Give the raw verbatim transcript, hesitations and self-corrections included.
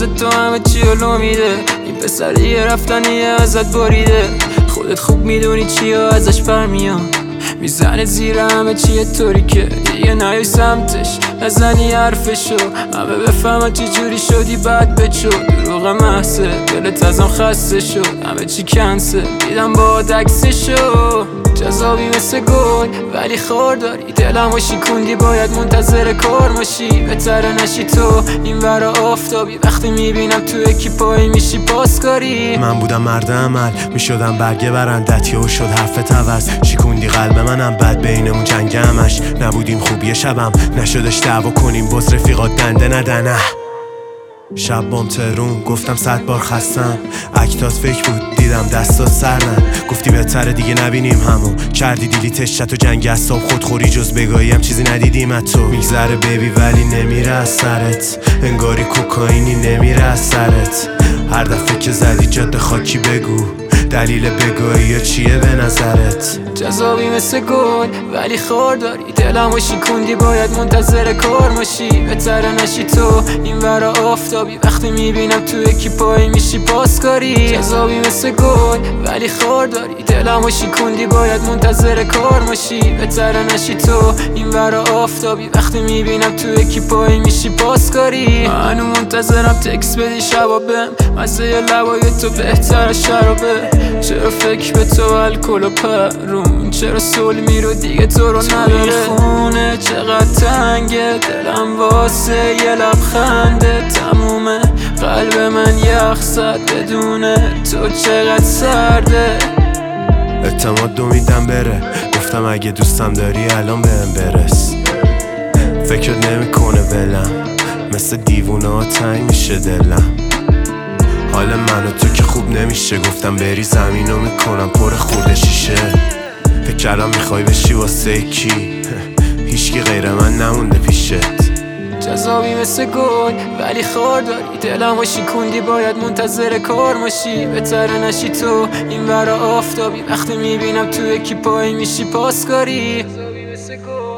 واسه تو همه چی علو میده. این پسریه رفتنیه ازت بریده، خودت خوب میدونی چی ازش برمیاد. میزنه زیر همه چیه طوری که دیگه نیای سمتش، نزنی حرفشو همه بفهمن چی جوری شدی بعد بچو. دروغ محضه دلت ازم خسته شد، همه چی کنسه دیدم با عکسشو. جذابی مثل گل ولی خور داری، دلمو شیکوندی باید منتظر کار باشی. بهتره نشی تو این ورا آفتابی، وقتی میبینم تو اکیپایی میشی پاسکاری. من بودم مرد عمل میشدم برگه برندت، یهو شد حرفت عوض، شیکوندی قلب منم بعد بینمون جنگ همش. نبودیم خوبی شبم نشدش دعوا کنیم باز رفیقات دنده ندنه. شب بام ترون گفتم صد بار خستم، اکتات فکر بود دیدم دستات سرن. گفتی بهتره دیگه نبینیم همو، کردی دیلیتش چت و جنگ اصاب خودخوری جز بگاهی هم چیزی ندیدیم از تو. میگذره بیبی ولی نمیره از سرت، انگاری کوکائینی نمیره از سرت. هر دفعه که زدی جاده خاکی بگو دلیل بگاهی یا چیه به نظرت. جذابی مثل گل ولی خور داری، دلمو شیکوندی باید منتظر کار باشی. بهتره نشی تو این ورا آفتابی، وقتی میبینم تو اکیپایی میشی پاسکاری. جذابی مثل گل ولی خور داری، دلمو شیکوندی باید منتظر کار باشی. بهتره نشی تو این ورا آفتابی، وقتی میبینم تو اکیپایی میشی پاسکاری. منو منتظرم تکس بدی شبا بهم، مزه لبای تو بهتره شرابه. چرا فکر به تو الکل و پرون، چرا سول میرو دیگه تو رو نداره. خونه چقدر تنگه دلم واسه یه لبخنده تمومه. قلب من یخ زد بدونه تو چقدر سرده. اعتماد دو میدم بره، گفتم اگه دوستم داری الان بهم برس. فکرت نمی کنه بلم، مثل دیوونه ها تنگ میشه دلم. حال من و تو که خوب نمیشه، گفتم بری زمینو میکنم پر خورده شیشه. فکر کردم میخوای بشی واسه کی، هیچکی غیر من نمونده پیشت. جذابی مثل گل ولی خور داری، دلمو شیکوندی باید منتظر کار باشی. بهتره نشی تو این ورا آفتابی، وقتی میبینم تو اکیپایی میشی پاسکاری.